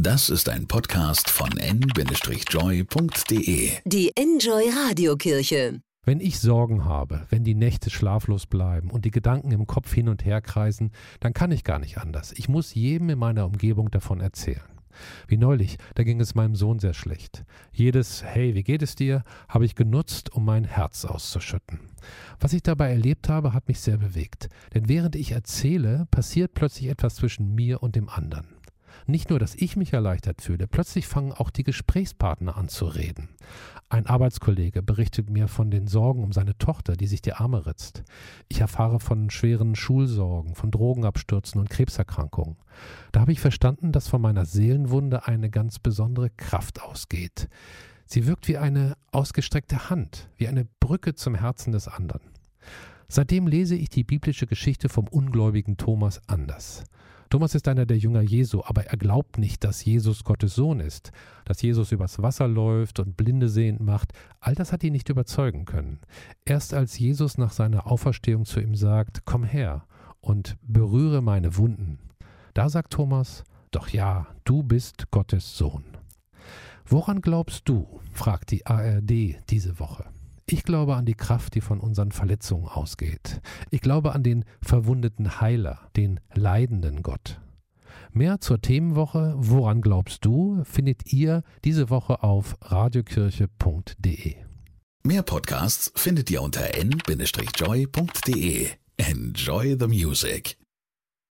Das ist ein Podcast von n-joy.de. Die Enjoy Radiokirche. Wenn ich Sorgen habe, wenn die Nächte schlaflos bleiben und die Gedanken im Kopf hin und her kreisen, dann kann ich gar nicht anders. Ich muss jedem in meiner Umgebung davon erzählen. Wie neulich, da ging es meinem Sohn sehr schlecht. Jedes »Hey, wie geht es dir?« habe ich genutzt, um mein Herz auszuschütten. Was ich dabei erlebt habe, hat mich sehr bewegt. Denn während ich erzähle, passiert plötzlich etwas zwischen mir und dem anderen. Nicht nur, dass ich mich erleichtert fühle, plötzlich fangen auch die Gesprächspartner an zu reden. Ein Arbeitskollege berichtet mir von den Sorgen um seine Tochter, die sich die Arme ritzt. Ich erfahre von schweren Schulsorgen, von Drogenabstürzen und Krebserkrankungen. Da habe ich verstanden, dass von meiner Seelenwunde eine ganz besondere Kraft ausgeht. Sie wirkt wie eine ausgestreckte Hand, wie eine Brücke zum Herzen des anderen. Seitdem lese ich die biblische Geschichte vom ungläubigen Thomas anders. Thomas ist einer der Jünger Jesu, aber er glaubt nicht, dass Jesus Gottes Sohn ist, dass Jesus übers Wasser läuft und Blinde sehend macht. All das hat ihn nicht überzeugen können. Erst als Jesus nach seiner Auferstehung zu ihm sagt, komm her und berühre meine Wunden, da sagt Thomas, doch ja, du bist Gottes Sohn. Woran glaubst du? Fragt die ARD diese Woche. Ich glaube an die Kraft, die von unseren Verletzungen ausgeht. Ich glaube an den verwundeten Heiler, den leidenden Gott. Mehr zur Themenwoche Woran glaubst du? Findet ihr diese Woche auf radiokirche.de. Mehr Podcasts findet ihr unter n-joy.de. Enjoy the music.